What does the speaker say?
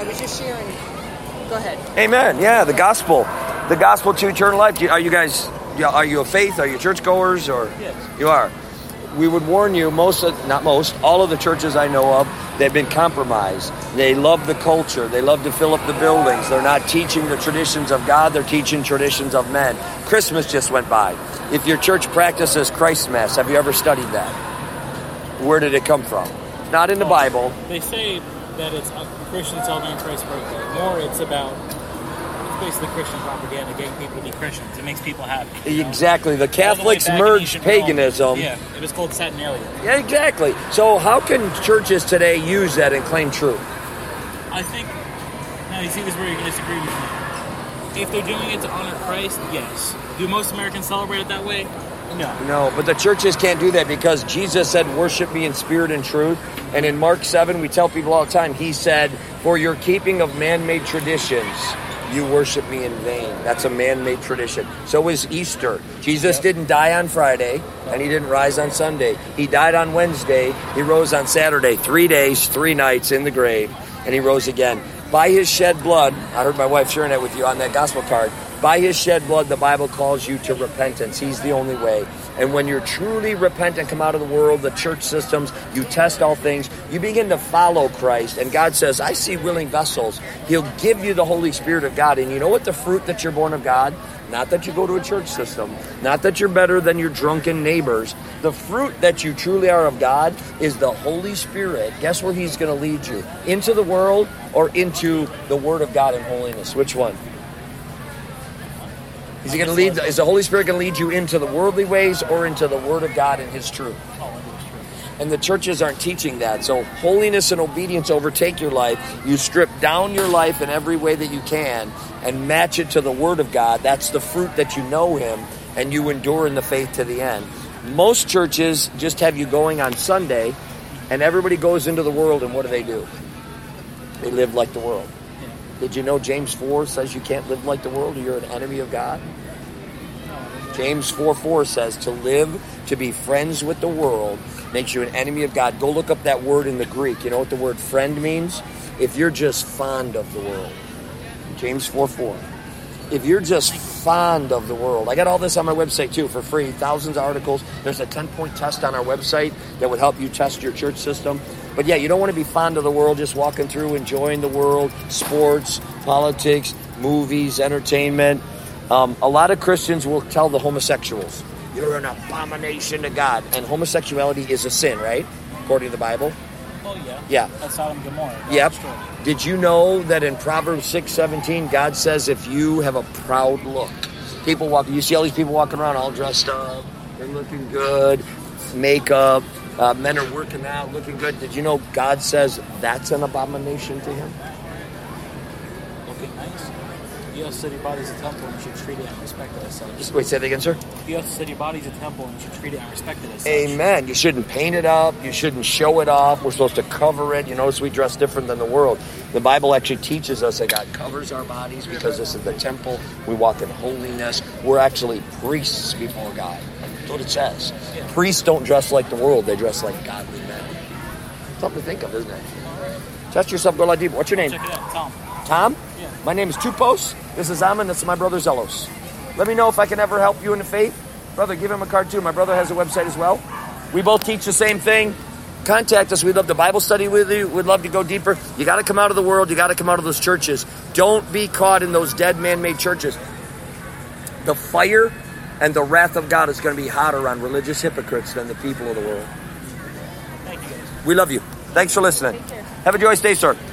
was just sharing. Go ahead. Amen. Yeah, the gospel to eternal life. Are you guys? Are you a faith? Are you churchgoers? Or yes, you are. We would warn you. All of the churches I know of, they've been compromised. They love the culture. They love to fill up the buildings. They're not teaching the traditions of God. They're teaching traditions of men. Christmas just went by. If your church practices Christ Mass, have you ever studied that? Where did it come from? Not in the Bible. They say that it's Christians celebrating Christ's birthday. More, it's basically Christian propaganda, getting people to be Christians. It makes people happy. Exactly. The Catholics merged paganism. Yeah, it was called Saturnalia. Yeah, exactly. So how can churches today use that and claim truth? I think, now you see this is where you can disagree with me. If they're doing it to honor Christ, yes. Do most Americans celebrate it that way? No. No, but the churches can't do that because Jesus said, worship me in spirit and truth. And in Mark 7, we tell people all the time, he said, for your keeping of man-made traditions, you worship me in vain. That's a man-made tradition. So is Easter. Jesus didn't die on Friday, and he didn't rise on Sunday. He died on Wednesday. He rose on Saturday. 3 days, 3 nights in the grave, and he rose again. By his shed blood, I heard my wife sharing that with you on that gospel card. By his shed blood, the Bible calls you to repentance. He's the only way. And when you're truly repentant, come out of the world, the church systems, you test all things, you begin to follow Christ. And God says, I see willing vessels. He'll give you the Holy Spirit of God. And you know what the fruit that you're born of God? Not that you go to a church system. Not that you're better than your drunken neighbors. The fruit that you truly are of God is the Holy Spirit. Guess where he's going to lead you? Into the world or into the Word of God in holiness? Which one? Is he going to lead? Is the Holy Spirit going to lead you into the worldly ways or into the Word of God and His truth? And the churches aren't teaching that. So holiness and obedience overtake your life. You strip down your life in every way that you can and match it to the Word of God. That's the fruit that you know Him and you endure in the faith to the end. Most churches just have you going on Sunday and everybody goes into the world, and what do? They live like the world. Did you know James 4 says you can't live like the world or you're an enemy of God? James 4:4 says to live, to be friends with the world, makes you an enemy of God. Go look up that word in the Greek. You know what the word friend means? If you're just fond of the world. James 4:4. If you're just fond of the world. I got all this on my website too for free. Thousands of articles. There's a 10-point test on our website that would help you test your church system. But yeah, you don't want to be fond of the world, just walking through, enjoying the world, sports, politics, movies, entertainment. A lot of Christians will tell the homosexuals, you're an abomination to God. And homosexuality is a sin, right? According to the Bible. Oh, yeah. Yeah. That's Sodom and Gomorrah. Yep. Did you know that in Proverbs 6:17, God says if you have a proud look, you see all these people walking around all dressed up, they're looking good, makeup, men are working out, looking good. Did you know God says that's an abomination to Him? Looking nice. You also said your body's a temple and you should treat it and respect it as such. Wait, say that again, sir? You also said your body's a temple and you should treat it and respect it as such. Amen. You shouldn't paint it up. You shouldn't show it off. We're supposed to cover it. You notice we dress different than the world. The Bible actually teaches us that God covers our bodies because this is the temple. We walk in holiness. We're actually priests before God. That's what it says. Yeah. Priests don't dress like the world. They dress like godly men. Something to think of, isn't it? Test yourself, go a lot deeper. What's your name? Check it out, Tom. Tom? Yeah. My name is Tupos. This is Ammon. This is my brother Zelos. Let me know if I can ever help you in the faith. Brother, give him a card too. My brother has a website as well. We both teach the same thing. Contact us. We'd love to Bible study with you. We'd love to go deeper. You got to come out of the world. You got to come out of those churches. Don't be caught in those dead man-made churches. The fire and the wrath of God is going to be hotter on religious hypocrites than the people of the world. Thank you, guys. We love you. Thanks for listening. Have a joyous day, sir.